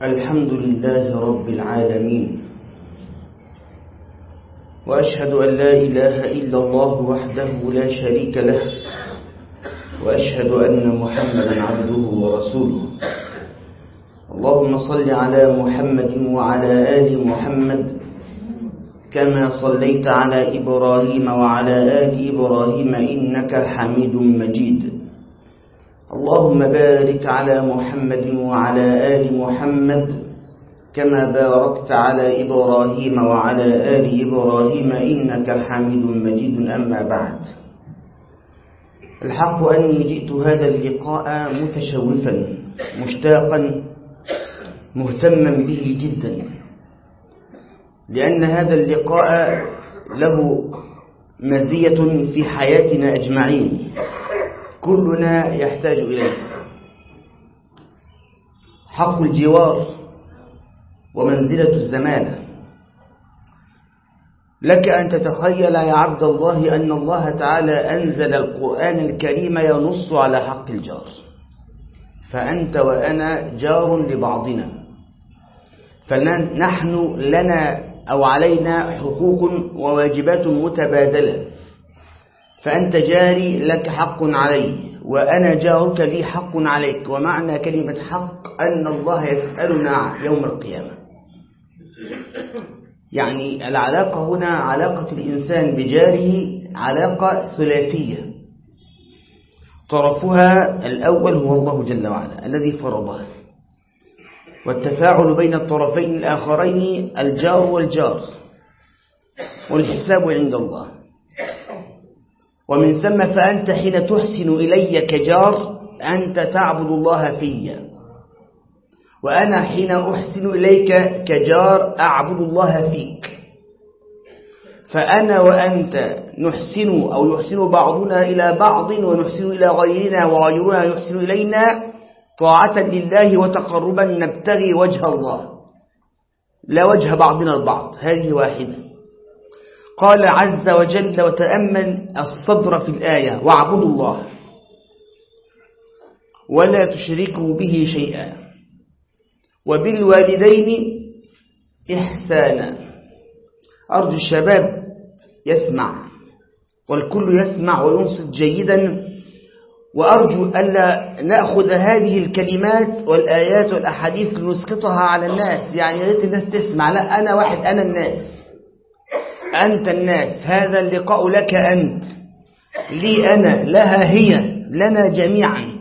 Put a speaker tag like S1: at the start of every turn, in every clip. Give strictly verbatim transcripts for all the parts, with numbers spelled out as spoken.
S1: الحمد لله رب العالمين، وأشهد أن لا إله إلا الله وحده لا شريك له، وأشهد أن محمدا عبده ورسوله. اللهم صل على محمد وعلى آل محمد كما صليت على إبراهيم وعلى آل إبراهيم إنك حميد مجيد. اللهم بارك على محمد وعلى آل محمد كما باركت على إبراهيم وعلى آل إبراهيم إنك حميد مجيد. أما بعد، الحق أني جئت هذا اللقاء متشوفا مشتاقا مهتما به جدا، لأن هذا اللقاء له مزية في حياتنا أجمعين كلنا يحتاج إليه. حق الجوار ومنزلة الزمالة. لك أن تتخيل يا عبد الله أن الله تعالى أنزل القرآن الكريم ينص على حق الجار، فأنت وأنا جار لبعضنا، فنحن لنا أو علينا حقوق وواجبات متبادلة، فأنت جاري لك حق علي وأنا جارك لي حق عليك. ومعنى كلمة حق أن الله يسألنا يوم القيامة. يعني العلاقة هنا علاقة الإنسان بجاره علاقة ثلاثية، طرفها الأول هو الله جل وعلا الذي فرضها، والتفاعل بين الطرفين الآخرين الجار والجار، والحساب عند الله. ومن ثم فأنت حين تحسن إلي كجار أنت تعبد الله في، وأنا حين أحسن إليك كجار أعبد الله فيك. فأنا وأنت نحسن أو يحسن بعضنا إلى بعض ونحسن إلى غيرنا وغيرنا يحسن إلينا طاعة لله وتقربا نبتغي وجه الله لا وجه بعضنا البعض. هذه واحدة. قال عز وجل وتأمل الصدر في الآية: واعبدوا الله ولا تشركوا به شيئا وبالوالدين إحسانا. أرجو الشباب يسمع والكل يسمع وينصت جيدا، وأرجو ألا نأخذ هذه الكلمات والآيات والأحاديث لنسقطها على الناس. يعني يا ريت الناس تسمع، لا أنا واحد، أنا الناس، أنت الناس. هذا اللقاء لك أنت، لي أنا، لها هي، لنا جميعا.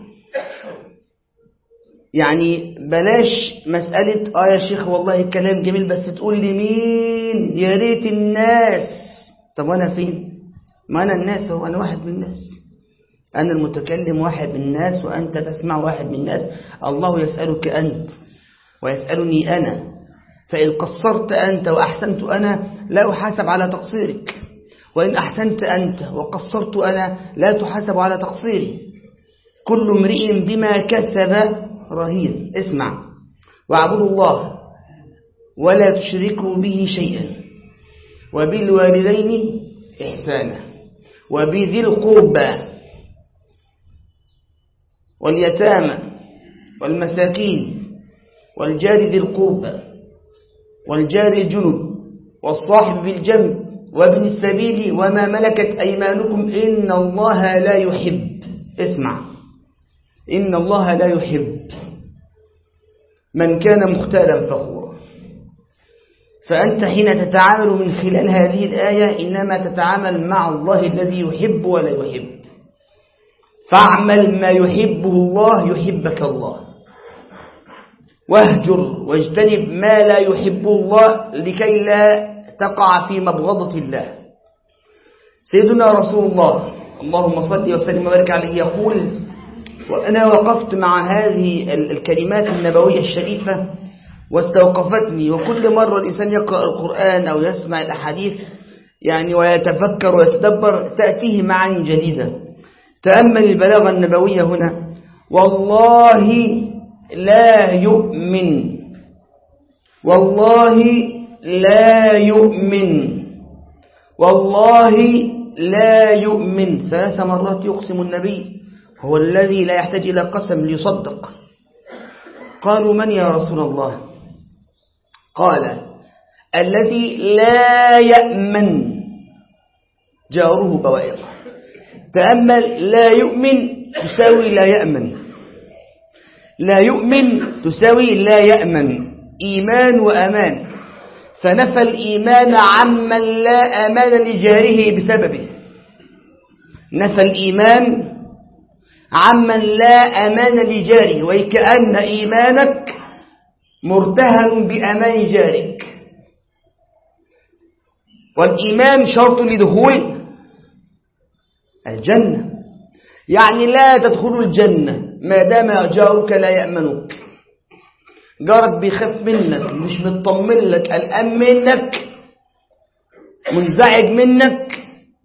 S1: يعني بلاش مسألة آه يا شيخ والله الكلام جميل بس تقول لي مين، يا ريت الناس. طب وأنا فين؟ ما أنا الناس، هو أنا واحد من الناس، أنا المتكلم واحد من الناس وأنت تسمع واحد من الناس. الله يسألك أنت ويسألني أنا، فإن قصرت أنت وأحسنت أنا لا أحاسب على تقصيرك، وإن أحسنت أنت وقصرت أنا لا تحاسب على تقصيري. كل امرئ بما كسب رهين. اسمع: واعبدوا الله ولا تشركوا به شيئا وبالوالدين إحسانا وبذي القربى واليتامى والمساكين والجار ذي القربى والجار الجنب والصاحب بالجنب وابن السبيل وما ملكت أيمانكم إن الله لا يحب. اسمع: إن الله لا يحب من كان مختالا فخورا. فأنت حين تتعامل من خلال هذه الآية إنما تتعامل مع الله الذي يحب ولا يحب. فاعمل ما يحبه الله يحبك الله، واهجر واجتنب ما لا يحبه الله لكي لا تقع في مبغضة الله. سيدنا رسول الله اللهم صل وسلم وبارك عليه يقول: وأنا وقفت مع هذه الكلمات النبوية الشريفة واستوقفتني. وكل مرة الإنسان يقرأ القرآن أو يسمع الأحاديث يعني ويتفكر ويتدبر تأتيه معاني جديدة. تأمل البلاغة النبوية هنا: والله لا يؤمن، والله لا يؤمن، والله لا يؤمن. ثلاث مرات يقسم النبي، هو الذي لا يحتاج إلى قسم ليصدق. قالوا: من يا رسول الله؟ قال الذي لا يأمن جاره بوائقه. تأمل، لا يؤمن تساوي لا يأمن، لا يؤمن تساوي لا يأمن، إيمان وأمان. فنفى الإيمان عمن لا أمان لجاره بسببه، نفى الإيمان عمن لا أمان لجاره، وكأن إيمانك مرتهن بأمان جارك. والإيمان شرط لدخول الجنة، يعني لا تدخل الجنة ما دام جارك لا يأمنك. جارك بيخاف منك، مش مطمن لك، قلقان منك، منزعج منك،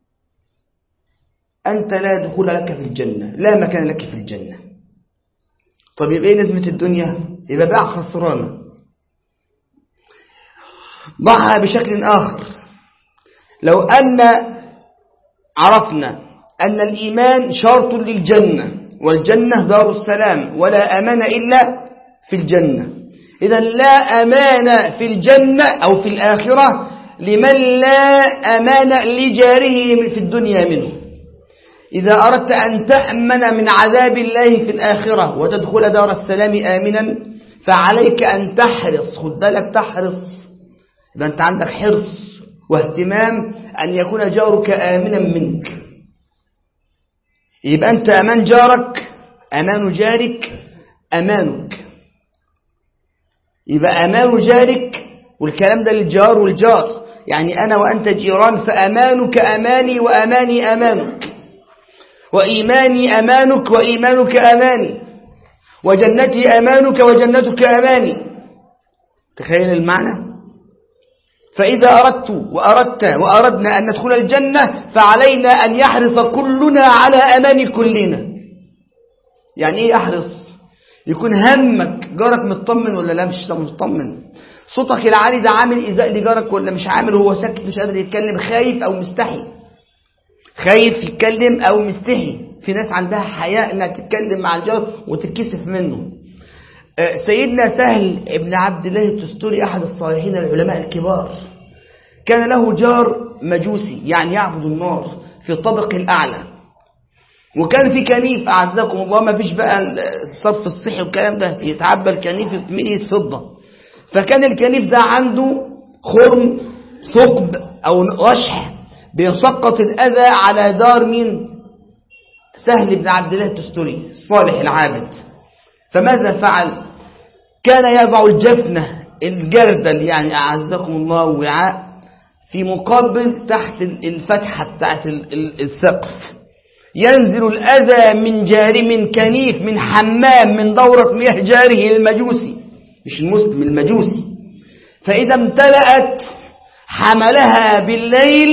S1: أنت لا دخول لك في الجنة، لا مكان لك في الجنة. طب يبقى ايه لازمة الدنيا؟ يبقى بقى خسرانة. ضعها بشكل آخر، لو أن عرفنا أن الإيمان شرط للجنة، والجنة دار السلام، ولا أمان إلا في الجنة، إذا لا أمان في الجنة أو في الآخرة لمن لا أمان لجاره في الدنيا منه. إذا أردت أن تأمن من عذاب الله في الآخرة وتدخل دار السلام آمنا، فعليك أن تحرص، خد بالك تحرص، إذا أنت عندك حرص واهتمام أن يكون جارك آمنا منك. يبقى أنت أمان جارك، أمان جارك أمانك. يبقى أمان جارك، والكلام ده للجار والجار، يعني أنا وأنت جيران، فأمانك أماني وأماني أمانك، وإيماني أمانك وإيمانك أماني، وجنتي أمانك وجنتك أماني. تخيل المعنى. فإذا أردت وأردت وأردنا أن ندخل الجنة فعلينا أن يحرص كلنا على أمان كلنا. يعني إيه أحرص؟ يكون همك جارك مطمن ولا لا مش مطمن، صوتك العالي ده عامل إيذاء لجارك ولا مش عامل، هو ساكت مش قادر يتكلم، خايف أو مستحي، خايف يتكلم أو مستحي. في ناس عندها حياء أنها تتكلم مع الجار وتتكسف منه. سيدنا سهل ابن عبد الله التستوري أحد الصالحين العلماء الكبار، كان له جار مجوسي، يعني يعبد النار في الطبق الأعلى، وكان في كنيف، أعزكم الله، ما فيش بقى الصرف الصحي والكلام ده، يتعبى الكنيف بمئة فضة. فكان الكنيف ده عنده خرم ثقب أو رشح بيسقط الأذى على دار من سهل بن عبد الله التستوري الصالح العابد. فماذا فعل؟ كان يضع الجفنة الجردل، يعني أعزكم الله، وعاء في مقابل تحت الفتحة بتاعت السقف، ينزل الأذى من جار من كنيف من حمام من دورة مياه جاره المجوسي، مش المسلم المجوسي. فإذا امتلأت حملها بالليل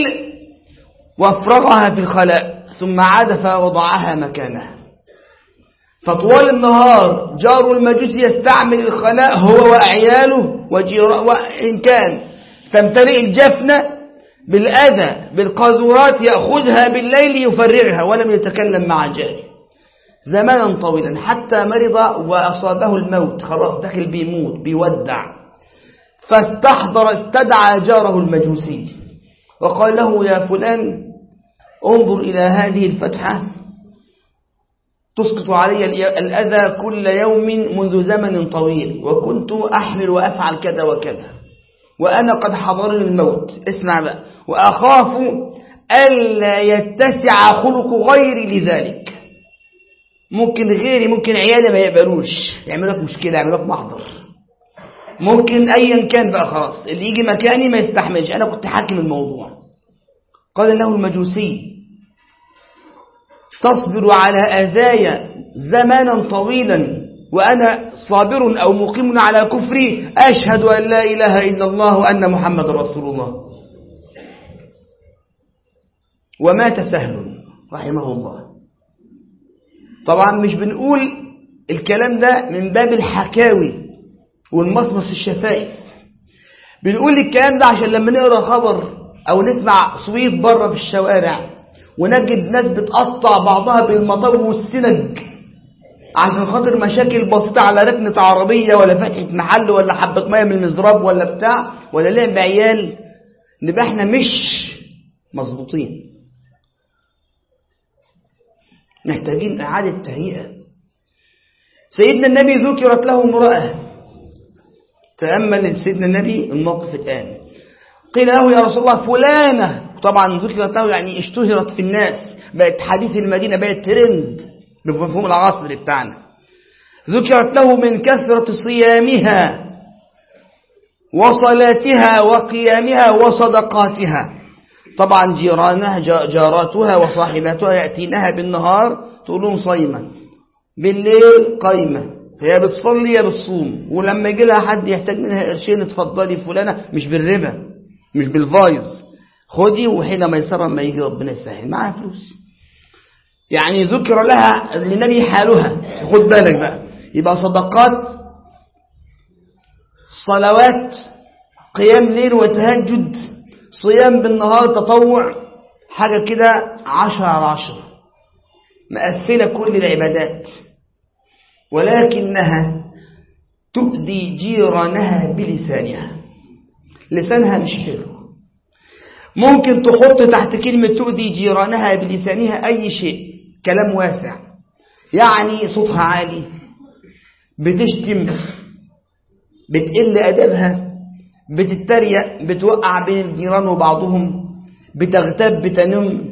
S1: وافرغها في الخلاء، ثم عاد فوضعها مكانها. فطوال النهار جار المجوسي يستعمل الخلاء هو وأعياله وجيرانه، وإن كان تمتلئ الجفنة بالأذى بالقاذورات يأخذها بالليل يفرغها، ولم يتكلم مع جاره زمانا طويلا، حتى مرض وأصابه الموت، خلاص داخل بيموت بيودع. فاستحضر استدعى جاره المجوسي وقال له: يا فلان، انظر إلى هذه الفتحة تسقط علي الأذى كل يوم منذ زمن طويل، وكنت أحمل وأفعل كذا وكذا، وأنا قد حضرني الموت، اسمع بقى، وأخاف ألا يتسع خلق غيري لذلك. ممكن غيري، ممكن عيالي ما يقبلوش، يعملوا لك مشكلة، يعملوا لك محضر، ممكن أيا كان بقى، خلاص اللي يجي مكاني ما يستحملش، أنا كنت حاكم الموضوع. قال له المجوسي: تصبر على أذايا زمانا طويلا وأنا صابر أو مقيم على كفري، أشهد أن لا إله إلا الله وأن محمد رسول الله. ومات سهل رحمه الله. طبعا مش بنقول الكلام ده من باب الحكاوي والمصمص الشفائف، بنقول الكلام ده عشان لما نقرأ خبر أو نسمع صويت بره في الشوارع ونجد ناس بتقطع بعضها بالمطر والسنج عشان خاطر مشاكل بسيطة على ركنة عربية ولا فتحة محل ولا حبة مية من المزراب ولا بتاع ولا لعب عيال، نبقى احنا مش مظبوطين، محتاجين إعادة تهيئة. سيدنا النبي ذكرت له امرأة، تأمل سيدنا النبي الموقف الآن. قيل له يا رسول الله فلانة، طبعا ذكرت له يعني اشتهرت في الناس، بقت حديث المدينة، بقت ترند بمفهوم العصر بتاعنا. ذكرت له من كثرة صيامها وصلاتها وقيامها وصدقاتها. طبعا جيرانها جاراتها وصاحباتها يأتينها بالنهار تقول لهم صيمة، بالليل قايمة، هي بتصلي يا بتصوم، ولما يجي لها حد يحتاج منها قرشين اتفضلي فلانة، مش بالربا مش بالفايز، خدي وحين ميسرا ما يجي ربنا يسهل معاها فلوس. يعني ذكر لها للنبي حالها، خد بالك بقى، يبقى صدقات، صلوات، قيام ليل وتهجد، صيام بالنهار تطوع، حاجة كده عشرة على عشرة مقفلة كل العبادات، ولكنها تؤذي جيرانها بلسانها. لسانها مش حلو، ممكن تحط تحت كلمة تؤذي جيرانها بلسانها أي شيء، كلام واسع، يعني صوتها عالي، بتشتم، بتقل أدبها، بتتريق، بتوقع بين الجيران وبعضهم، بتغتاب، بتنم،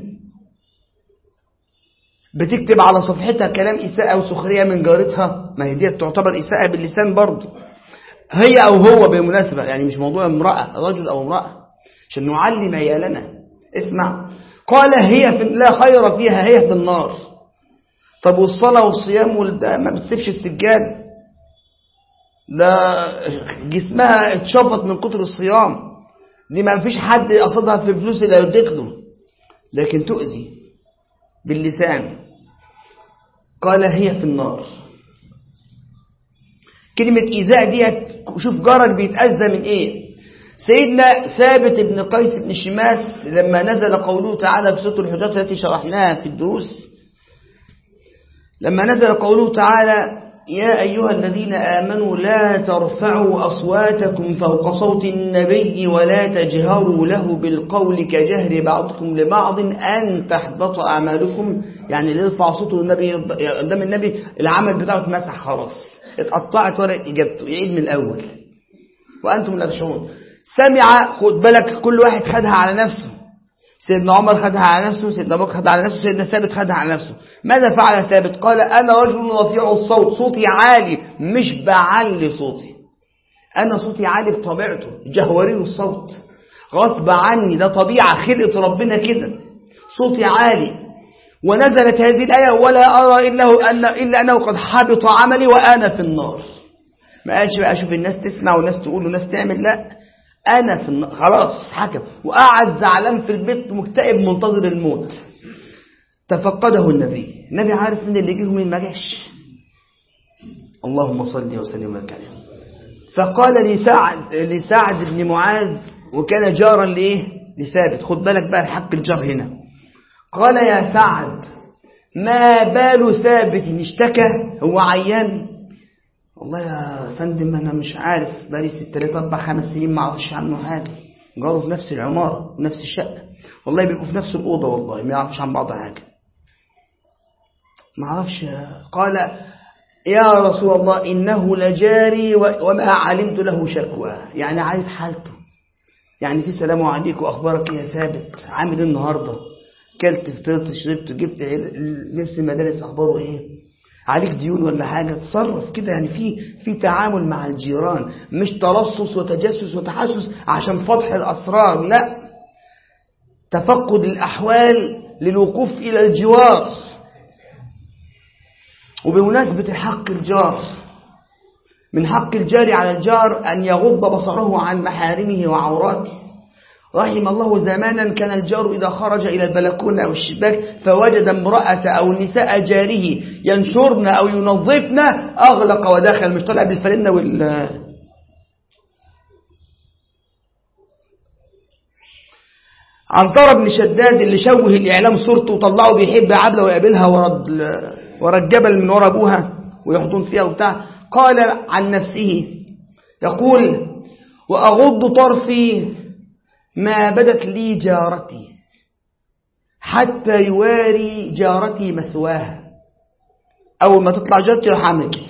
S1: بتكتب على صفحتها كلام إساءة وسخرية من جارتها، ما هي دي تعتبر إساءة باللسان برضه، هي أو هو بالمناسبة، يعني مش موضوع امرأة، رجل أو امرأة، عشان نعلم عيالنا. اسمع، قال هي في لا خير فيها، هي في النار. طب والصلاة والصيام والده ما بتسيبش السجاد، ده جسمها اتشفط من كتر الصيام، دي ما فيش حد قصدها في فلوس اللي اديت له، لكن تؤذي باللسان. قال هي في النار. كلمة إيذاء ديت، شوف جارك بيتأذى من ايه. سيدنا ثابت بن قيس بن شماس لما نزل قوله تعالى في سورة الحجرات التي شرحناها في الدروس، لما نزل قوله تعالى يا أيها الذين آمنوا لا ترفعوا أصواتكم فوق صوت النبي ولا تجهروا له بالقول كجهر بعضكم لبعض أن تحبط أعمالكم. يعني اللي يرفع صوته النبي قدام النبي العمل بتاعه اتمسح خلاص، اتقطعت ورق إجابته، يعيد من الأول وأنتم لا تشعرون. سمع، خد بالك، كل واحد خدها على نفسه. سيدنا عمر خدها على نفسه، سيدنا أبو بكر خدها على نفسه، سيدنا ثابت خدها على نفسه. ماذا فعل ثابت؟ قال أنا رجل رفيع الصوت، صوتي عالي، مش بعلي صوتي، أنا صوتي عالي بطبيعته، جهوري الصوت غصب عني، ده طبيعة خلقة ربنا كده، صوتي عالي. ونزلت هذه الآية ولا أرى إلا, أن إلا أنه قد حبط عملي وأنا في النار. ما قالش بقى أشوف الناس تسمع وناس تقول وناس تعمل، لا، أنا في النار خلاص، حكم. وقعد زعلان في البيت مكتئب منتظر الموت. تفقده النبي، النبي عارف من اللي يجيه ومن ما جاش، اللهم صل وسلم وبارك عليه. فقال لسعد لسعد بن معاذ، وكان جارا لإيه؟ لثابت. خد بالك بقى الحق الجار هنا. قال يا سعد ما بال ثابت اشتكى، هو عيان؟ والله يا فندم أنا مش عارف، بقالي ست ثلاث أربع خمس سنين ما أعرفش عنه حاجة، جاره في نفس العمارة ونفس الشقة، والله بيبقوا في نفس الأوضة، والله ما يعرفش عن بعض حاجة، ما أعرفش. قال يا رسول الله إنه لجاري وما علمت له شكوى، يعني عارف حالته، يعني في سلام عليك وأخبارك يا ثابت، عامل النهاردة، كلت فطرت شربت جبت لبس المدارس، أخباره إيه، عليك ديون ولا حاجة، تصرف كده، يعني في في تعامل مع الجيران، مش تلصص وتجسس وتحسس عشان فتح الأسرار، لا، تفقد الأحوال للوقوف إلى الجوار. وبمناسبة الحق الجار، من حق الجار على الجار أن يغض بصره عن محارمه وعوراته. رحم الله زمانا كان الجار إذا خرج إلى البلكونة أو الشباك فوجد امرأة أو نساء جاره ينشرن أو ينظفن أغلق ودخل، مش طالع بالفلنة وال عنترة بن شداد اللي شوه الإعلام صورته وطلعه بيحب عبلة ويقابلها ورا ورا الجبل من ورا أبوها، ويحضن فيها وبتاع. قال عن نفسه يقول: وأغض طرفي ما بدت لي جارتي حتى يواري جارتي مثواها. أول ما تطلع جارتي راح أعمل كده،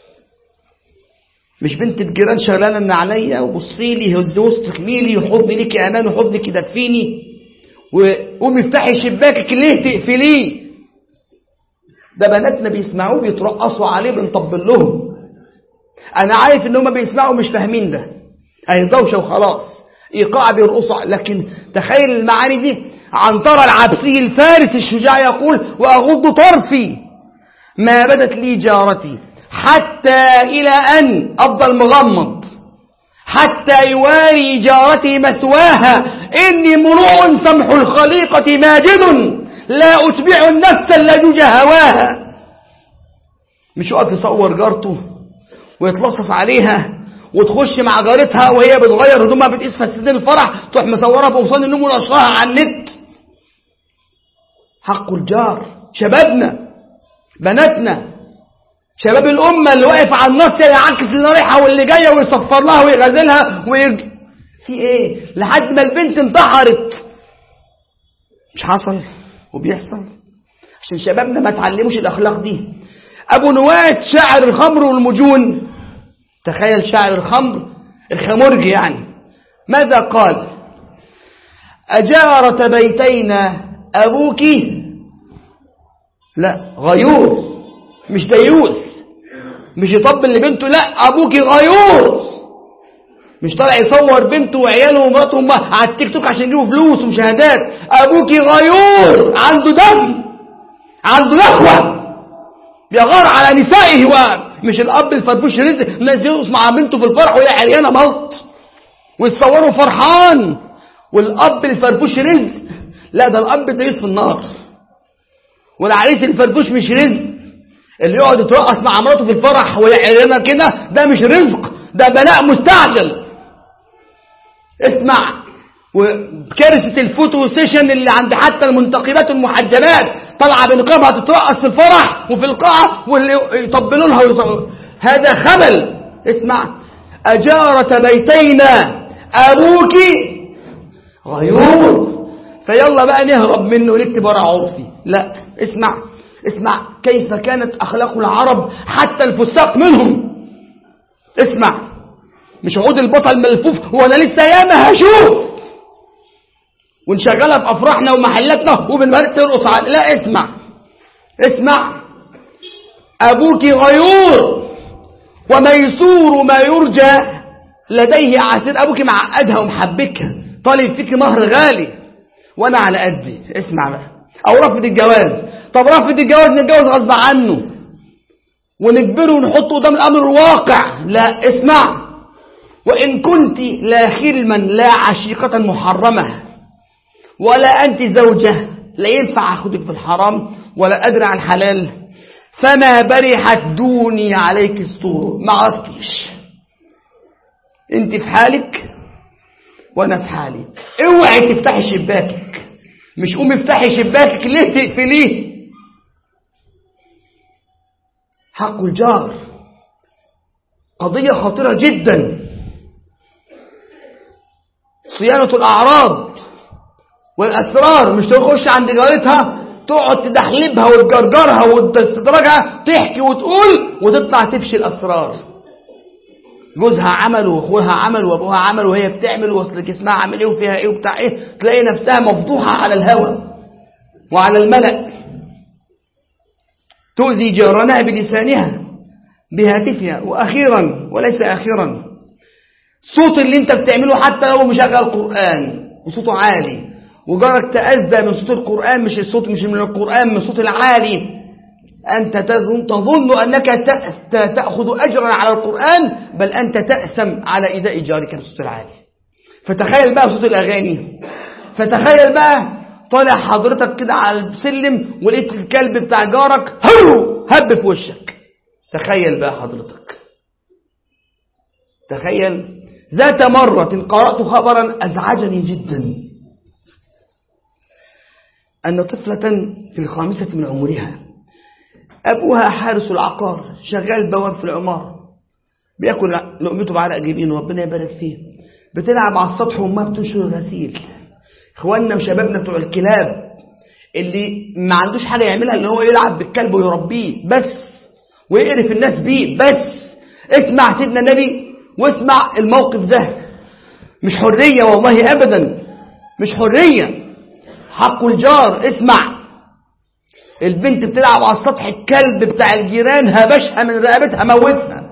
S1: مش بنت الجيران شغلانة من عليا وبصي لي هز وسطك ميلي وحضني ليكي أمان وحضنك يدفيني وقومي افتحي شباكك ليه تقفليه. ده بناتنا بيسمعوه بيترقصوا عليه بنطبل لهم. أنا عارف إن هم بيسمعوا مش فاهمين ده، هي دوشة وخلاص، إيقاع بيرقصوا. لكن تخيل المعاني دي. عنترة العبسي الفارس الشجاع يقول: وأغض طرفي ما بدت لي جارتي حتى إلى أن أفضل مغمض حتى يواري جارتي مثواها. إني مروء سمح الخليقة ماجد لا أتبع النفس اللجوج هواها. مش واقف يصور جارته ويتلصص عليها وتخش مع جارتها وهي بتغير هدومها بتقيس فساتين الفرح تروح مصورها بأوصان النوم ونشرها على النت. حق الجار. شبابنا بناتنا شباب الأمة اللي واقف على النص يعكس اللي رايحة واللي جاية ويصفر لها ويغازلها ويرج... في ايه لحد ما البنت انتحرت. مش حصل وبيحصل عشان شبابنا ما تعلموش الأخلاق دي. أبو نواس شاعر الخمر والمجون، تخيل شاعر الخمر الخمرجي يعني، ماذا قال؟ أجارة بيتينا أبوك، لا غيور مش ديوس، مش يطبل لبنته، لا أبوك غيور، مش طالع يصور بنته وعياله ومراته على التيك توك عشان يجيبوا فلوس ومشاهدات. أبوك غيور، عنده دم، عنده نخوة، بيغار على نسائه. ومش الأب الفرفوش رزق الناس يقص مع بنته في الفرح وهي عريانة ملط ويتصوروا فرحان، والأب الفرفوش رزق، لا ده الأب ديوس في النار. والعريس الفرفوش مش رزق، اللي يقعد يترقص مع مراته في الفرح وهي عريانة كده ده مش رزق، ده بلاء مستعجل. اسمع، وكارثة الفوتو سيشن اللي عند حتى المنتقبات المحجبات طالعة بنقابها تترقص في الفرح وفي القاعة واللي يطبلوا لها ويصوروا، هذا خبل. اسمع، أجارة بيتينا أبوك غيور، فيلا بقى نهرب منه ونكتب ورا عرفي. لا، اسمع اسمع كيف كانت أخلاق العرب حتى الفساق منهم. اسمع، مش عود البطل ملفوف وانا لسه ياما هشوف ونشغلها في افراحنا ومحلاتنا وبنبارك ترقص على، لا اسمع اسمع ابوك غيور وميسور ما يرجى لديه عسير. ابوك معقدها ومحبكها، طالب فيك مهر غالي وانا على قدي. اسمع بقى، او رفض الجواز. طب رفض الجواز نتجوز غصب عنه ونجبره ونحطه قدام الامر الواقع. لا، اسمع، وإن كنت لا خلما لا عشيقة محرمة ولا أنت زوجة، لا ينفع أخذك في الحرام ولا أدري عن الحلال، فما برحت دوني عليك السطور. ما عرفتيش، أنت في حالك وأنا في حالي. اوعي تفتحي شباكك، مش قومي افتحي شباكك ليه تقفليه. حق الجار قضية خطيرة جدا. صيانة الأعراض والأسرار، مش تخش عند جارتها تقعد تدحلبها وتجرجرها وتستدرجها تحكي وتقول وتطلع تفشي الأسرار. جوزها عمل واخوها عمل وابوها عمل وهي بتعمل واصل جسمها عامل ايه وفيها ايه وبتاع ايه، تلاقي نفسها مفضوحة على الهوى وعلى الملأ. تؤذي جيرانها بلسانها بهاتفها. وأخيرا وليس أخيرا، صوت اللي انت بتعمله حتى لو مشغل قرآن وصوته عالي وجارك تأذى من صوت القرآن، مش الصوت مش من القرآن، من صوت العالي، أنت تظن أنك تأخذ أجرا على القرآن، بل أنت تأثم على إيذاء جارك بالصوت العالي. فتخيل بقى صوت الأغاني، فتخيل بقى طالع حضرتك كده على السلم ولقيت الكلب بتاع جارك هرو هب في وشك. تخيل بقى حضرتك، تخيل. ذات مرة قرأت خبرا أزعجني جدا، أن طفلة في الخامسة من عمرها أبوها حارس العقار، شغال بواب في العمارة، بياكل لقمته بعرق جبينه ربنا يبارك فيه. بتلعب على السطح وما بتنشر غسيل. اخواننا وشبابنا بتوع الكلاب اللي ما عندوش حاجة يعملها اللي هو يلعب بالكلب ويربيه بس ويقرف الناس بيه بس. اسمع سيدنا النبي واسمع الموقف ده. مش حرية والله أبدا، مش حرية، حق الجار. اسمع، البنت بتلعب على السطح، الكلب بتاع الجيران هبشها من رقبتها موتها.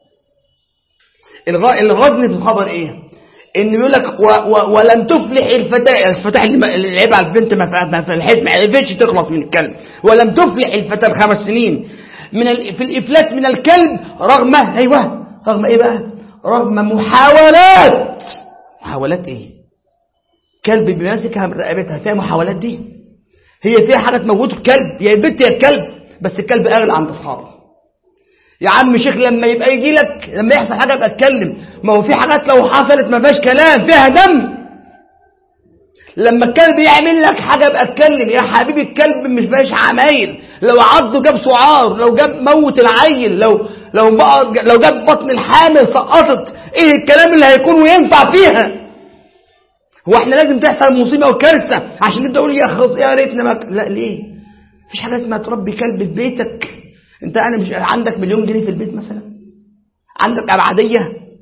S1: الغزن في الخبر ايه؟ ان بيقول لك ولم تفلح الفتاة، الفتاة اللي لعب على البنت ما فلحت، ما عرفتش تخلص من الكلب. ولم تفلح الفتاة بخمس سنين من في الافلات من الكلب رغم ايوه رغم ايه بقى؟ رغم محاولات. محاولات ايه؟ كلب بيمسكها من رقبتها، فيها محاولات دي؟ هي فيها حاجه تموت الكلب؟ يا البنت يا الكلب، بس الكلب اغلى عند اصحابه. يا عم شيخ لما يبقى يجي لك لما يحصل حاجه ابقى اتكلم، ما هو في حاجات لو حصلت ما فيهاش كلام، فيها دم. لما الكلب يعمل لك حاجه ابقى اتكلم يا حبيبي. الكلب مش باش عمايل، لو عضه جاب سعار، لو جاب موت العيل، لو لو بقى لو جاب بطن الحامل سقطت، ايه الكلام اللي هيكون وينفع فيها؟ هو احنا لازم تحصل مصيبه وكارثه عشان نبدا نقول يا خلاص يا ريتنا ما؟ لا ليه؟ مفيش حاجه اسمها تربي كلب في بيتك. انت انا مش عندك مليون جنيه في البيت مثلا؟ عندك ابعاديه؟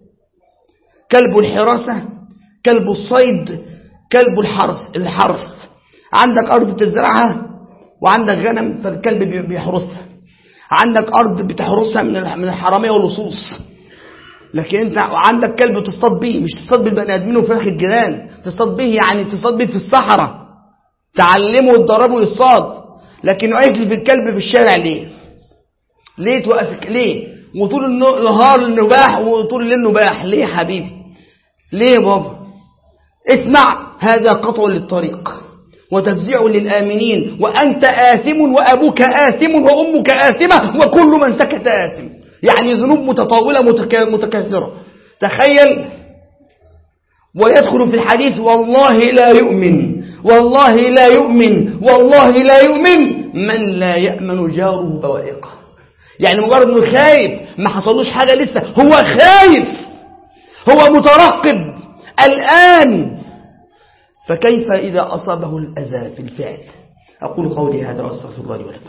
S1: كلب الحراسه، كلب الصيد، كلب الحرس الحرث. عندك ارض بتزرعها وعندك غنم فالكلب بيحرسها. عندك ارض بتحرسها من من الحراميه واللصوص. لكن انت عندك كلب تصطاد بيه، مش تصطاد بالبني ادمين وفراخ الجيران، تصطاد بيه يعني تصطاد بيه في الصحراء، تعلمه وتدربه يصطاد. لكن واقف لي بالكلب في الشارع ليه؟ ليه توقفك ليه؟ وطول النهار النباح وطول الليل نباح ليه يا حبيبي؟ ليه يا بابا؟ اسمع، هذا قطع للطريق وتفزيع للآمنين، وأنت آثم وأبوك آثم وأمك آثمة وكل من سكت آثم. يعني ذنوب متطاولة متكاثرة. تخيل. ويدخل في الحديث والله لا يؤمن والله لا يؤمن والله لا يؤمن من لا يأمن جاره بوائقه. يعني مجرد انه خايف، ما حصلوش حاجة لسه، هو خايف، هو مترقب الآن، فكيف إذا أصابه الأذى في الفعل؟ أقول قولي هذا وأستغفر الله لي ولكم.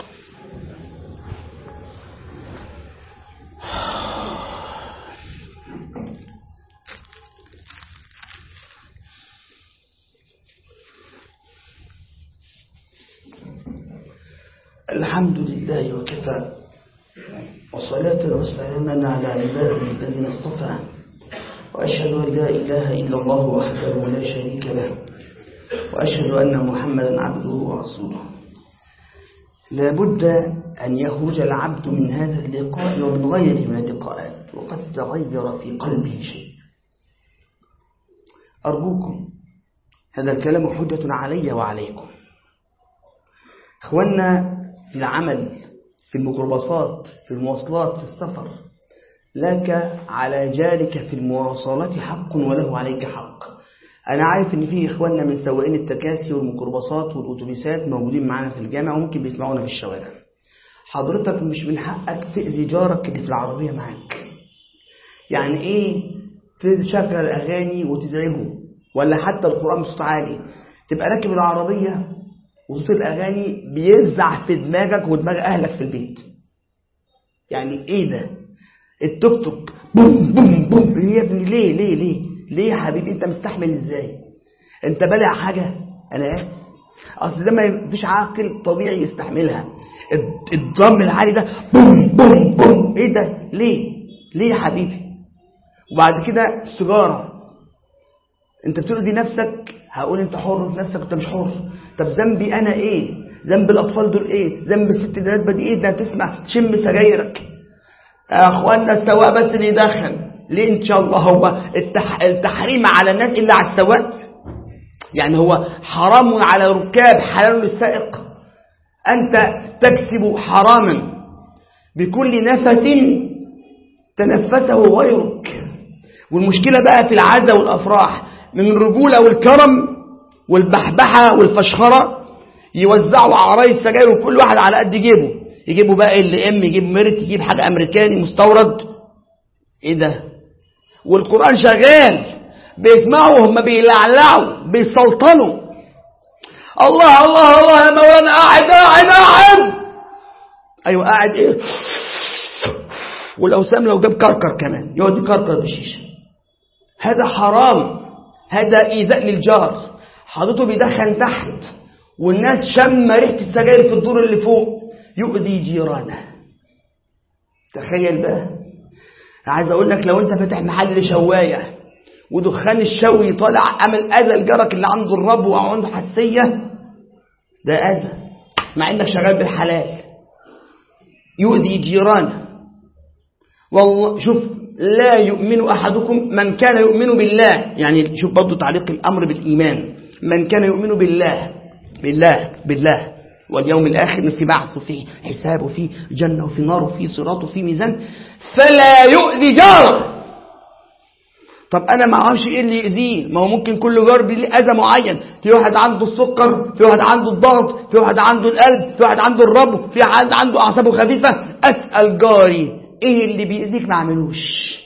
S1: الحمد لله وكفى، وصلاة وسلاما على عباده الذين اصطفى، وأشهد أن لا إله إلا الله وحده لا شريك له، وأشهد أن محمدا عبده ورسوله. لا بد أن يخرج العبد من هذا اللقاء ومن غيره من اللقاءات وقد تغير في قلبه شيء. أرجوكم، هذا الكلام حجة علي وعليكم. أخوانا، في العمل، في الميكروباصات، في المواصلات، في السفر، لك على جارك في المواصلات حق وله عليك حق. أنا عارف إن في إخواننا من سواقين التكاسي والميكروباصات والأتوبيسات موجودين معنا في الجامعة وممكن بيسمعونا في الشوارع. حضرتك مش من حقك تأذي جارك اللي في العربية معاك. يعني إيه تشغل أغاني وتزعجه، ولا حتى القرآن بصوت عالي، تبقى راكب العربية وصوت الأغاني بيزع في دماغك ودماغ أهلك في البيت؟ يعني إيه ده؟ التوك توك بوم بوم بوم. يا ابني ليه ليه ليه ليه يا حبيبي؟ انت مستحمل ازاي؟ انت بلع حاجة؟ انا اسف، اصل ده ما فيش عاقل طبيعي يستحملها. الضم العالي ده بوم بوم بوم، ايه ده؟ ليه ليه يا حبيبي؟ وبعد كده السيجارة، انت بتؤذي نفسك. هقول انت حر في نفسك، انت مش حر. طب ذنبي انا ايه؟ ذنب الاطفال دول ايه؟ ذنب الست دي دي ايه؟ ده تسمع تشم سجايرك. يا اخوانا السواق بس اللي يدخن ليه؟ ان شاء الله هو التح... التحريم على الناس الا على السواق؟ يعني هو حرام على ركاب حلال للسائق؟ انت تكسب حراما بكل نفس تنفسه غيرك. والمشكلة بقى في العزا والافراح، من الرجولة والكرم والبحبحة والفشخرة يوزعوا عرايس سجاير وكل واحد على قد جيبه، يجيبوا بقى اللي ام يجيب ميرت يجيب حاجة امريكاني مستورد. ايه ده؟ والقرآن شغال بيسمعوا وهم بيلعلعوا بيسلطنوا. الله الله الله يا مولانا قاعد قاعد قاعد. ايوه قاعد ايه؟ والاوسام لو جاب كركر كمان يقعد يكركر بالشيشه. هذا حرام، هذا ايذاء للجار. حضرته بيدخن تحت والناس شم ريحه السجاير في الدور اللي فوق، يؤذي جيرانه. تخيل بقى. عايز اقول لك لو انت فاتح محل شوايه ودخان الشوي طالع عمل اذى لجارك اللي عنده الربو او عنده حساسيه، ده اذى مع انك شغال بالحلال، يؤذي جيرانه. والله شوف، لا يؤمن احدكم من كان يؤمن بالله، يعني شوف برضه تعليق الامر بالايمان، من كان يؤمن بالله بالله بالله واليوم الاخر، في بعث وفي حساب وفي جنه وفي نار وفي صراط وفي ميزان، فلا يؤذي جاره. طب انا ما اعرفش ايه اللي يؤذيه، ما هو ممكن كل جار ليه اذى معين. في واحد عنده السكر، في واحد عنده الضغط، في واحد عنده القلب، في واحد عنده الربو، في واحد عنده اعصابه خفيفه. اسال جاري ايه اللي بيأذيك ما اعملوش،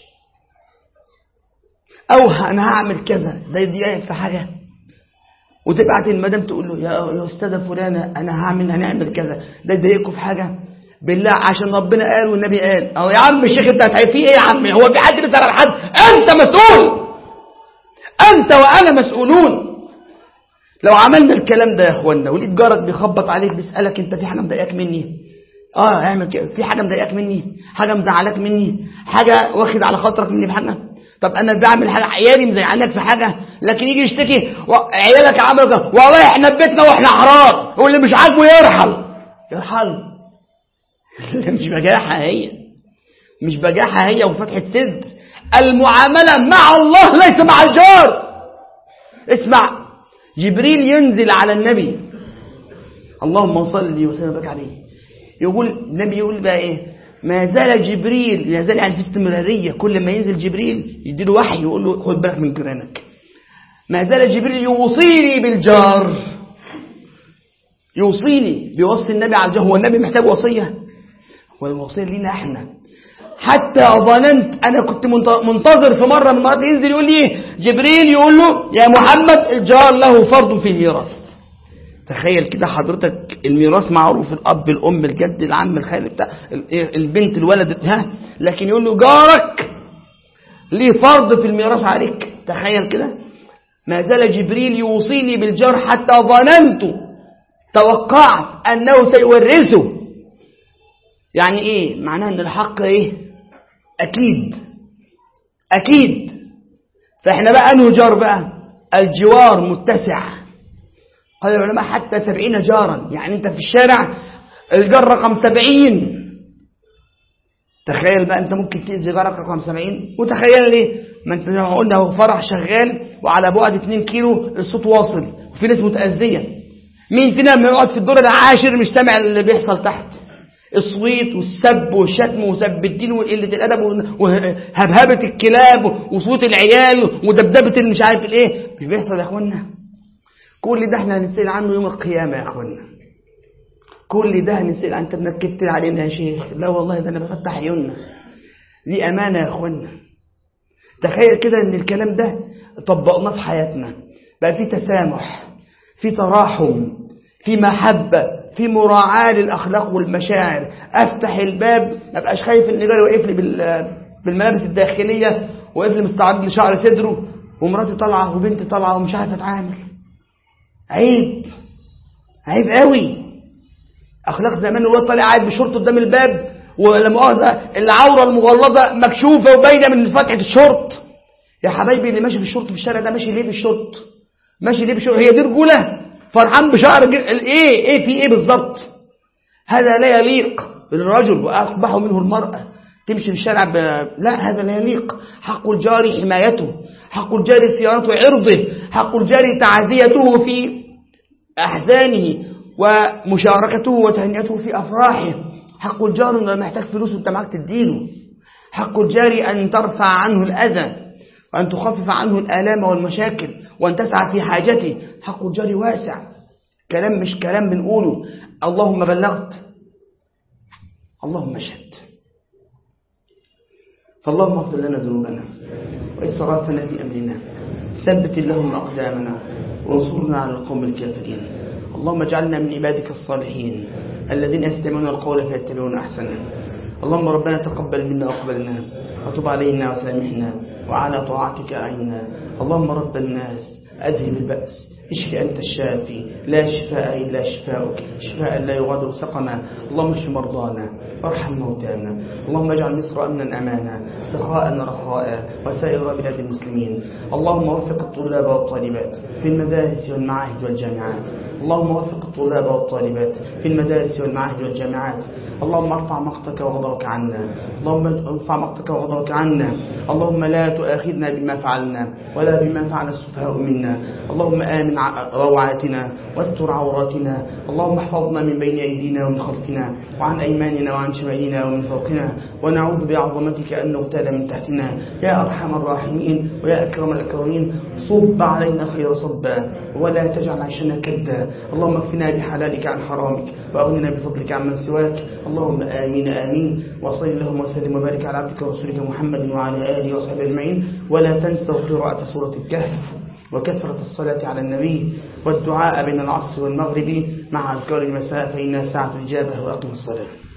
S1: او انا هعمل كذا، ده يضايقك في حاجه؟ وتبعت المدام تقول له يا يا استاذه فلانه انا هعمل هنعمل كذا، ده يضايقكم في حاجه؟ بالله عشان ربنا قال والنبي قال. او يا عم الشيخ انت هتعرف فيه ايه يا عم؟ هو في حد بيسأل على حد؟ انت مسؤول، انت وانا مسؤولون. لو عملنا الكلام ده يا اخوانا ولقيت جارك بيخبط عليك بيسألك انت في حاجه مضايقاك مني، اه اعمل كده. في حاجه مضايقاك مني، حاجه مزعلاك مني، حاجه واخد على خاطرك مني بحاجه. طب انا بعمل حاجه عيالي مزعلانك في حاجه، لكن يجي يشتكي عيالك عملوا كده، والله احنا في بيتنا واحنا احرار، واللي مش عاجبه يرحل يرحل. مش بجاحة هي، مش بجاحة هي وفتحة صدر. المعاملة مع الله ليس مع الجار. اسمع، جبريل ينزل على النبي، اللهم صل وسلم وبارك عليه، يقول النبي يقول بقى ايه؟ ما زال جبريل، ما زال يعني في استمرارية، كل ما ينزل جبريل يديله وحي يقول له خد بالك من جيرانك. ما زال جبريل يوصيني بالجار، يوصيني، بيوصي النبي على الجار. هو النبي محتاج وصية؟ والوصية لينا احنا. حتى ظننت، انا كنت منتظر في مرة من المرات ينزل يقول لي جبريل يقول له يا محمد الجار له فرض في الميراث. تخيل كده حضرتك، الميراث معروف، الاب الام الجد العم الخال بتاع البنت الولد، ها، لكن يقول له جارك ليه فرض في الميراث عليك. تخيل كده. ما زال جبريل يوصيني بالجار حتى ظننت، توقعت انه سيورثه. يعني ايه معناه؟ ان الحق ايه؟ اكيد اكيد. فاحنا بقى انه جار بقى؟ الجوار متسع. قال العلماء حتى سبعين جارا، يعني انت في الشارع الجار رقم سبعين. تخيل بقى انت ممكن تأذي جارك رقم سبعين. وتخيل ليه؟ ما انت زي ما قلنا هو فرح شغال وعلى بعد اتنين كيلو الصوت واصل وفي ناس متأذية. مين فينا لما يقعد في الدور العاشر مش سامع اللي بيحصل تحت؟ الصويت والسب والشتم وسب الدين وقلة الأدب وهبهبة الكلاب وصوت العيال ودبدبة المش عارف الايه. مش بيحصل يا اخوانا؟ كل ده احنا هنسأل عنه يوم القيامة يا اخوانا. كل ده هنسأل. انت بنكتر علينا يا شيخ. لا والله ده انا بفتح عيوننا، دي امانة يا اخوانا. تخيل كده ان الكلام ده طبقناه في حياتنا، بقى في تسامح، في تراحم، في محبة، في مراعاة للأخلاق والمشاعر. أفتح الباب ما بقاش خايف إن جاري واقف لي بالملابس الداخلية، واقف لي مستعد لشعر صدره، ومراتي طالعة وبنتي طالعة ومش عارفة أتعامل. عيب، عيب قوي. أخلاق زمان الواد طالع قاعد بشورت قدام الباب، ولا مؤاخذة العورة المغلظة مكشوفة وباينة من فتحة الشورت. يا حبايبي اللي ماشي في الشورت في الشارع ده ماشي ليه في الشورت؟ ماشي ليه في الشورت؟ هي دي رجولة؟ فرحان بشعر ايه ايه في ايه بالظبط؟ هذا لا يليق بالرجل، واقبح منه المرأة تمشي في الشارع ب... لا، هذا لا يليق. حق الجار حمايته، حق الجار صيانته عرضه، حق الجار تعزيته في احزانه ومشاركته وتهنئته في افراحه. حق الجار انه محتاج فلوس وانت معاك تديله. حق الجار ان ترفع عنه الاذى وان تخفف عنه الالام والمشاكل وأن تسعى في حاجته. حق الجار واسع. كلام مش كلام بنقوله اللهم بلغت، اللهم اشهد. فاللهم اغفر لنا ذنوبنا وإسرافنا في أمرنا، ثبت اللهم أقدامنا وانصرنا على القوم الكافرين. اللهم اجعلنا من عبادك الصالحين الذين يستمعون القول فيتبعون أحسنه. اللهم ربنا تقبل منا وأقبلنا وتب علينا وسامحنا وعلى طاعتك أعنا. اللهم رب الناس أذهب البأس، اشف أنت الشافي، لا شفاء إلا شفاؤك، شفاء لا يغادر سقما. اللهم اشف مرضانا وارحم موتانا. اللهم اجعل مصر أمنا أمانا سخاء رخاء وسائر بلاد المسلمين. اللهم وفق الطلاب والطالبات في المدارس والمعاهد والجامعات. اللهم وفق الطلاب والطالبات في المدارس والمعاهد والجامعات. اللهم ارفع مقتك وغضبك عنا. اللهم ارفع مقتك وغضبك عنا. اللهم لا تؤاخذنا بما فعلنا ولا بما فعل السفهاء منا. اللهم آمن روعاتنا واستر عوراتنا. اللهم احفظنا من بين أيدينا ومن خلفنا وعن أيماننا وعن شمالنا ومن فوقنا، ونعوذ بعظمتك أن نغتال من تحتنا يا أرحم الراحمين ويا أكرم الأكرمين. صب علينا خير صبا ولا تجعل عيشنا كدا. اللهم اكفنا بحلالك عن حرامك وأغننا بفضلك عمن سواك. اللهم آمين آمين. وصل اللهم وسلم وبارك على عبدك ورسولك محمد وعلى آله وصحبه أجمعين. ولا تنسوا قراءة سورة الكهف وكثرة الصلاة على النبي والدعاء بين العصر والمغرب مع أذكار المساء فإنها ساعة الإجابة. وأقم الصلاة.